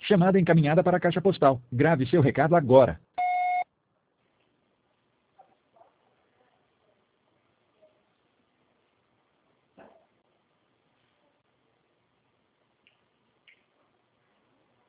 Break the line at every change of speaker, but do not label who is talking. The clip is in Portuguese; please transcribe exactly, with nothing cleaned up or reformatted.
Chamada encaminhada para a caixa postal. Grave seu recado agora.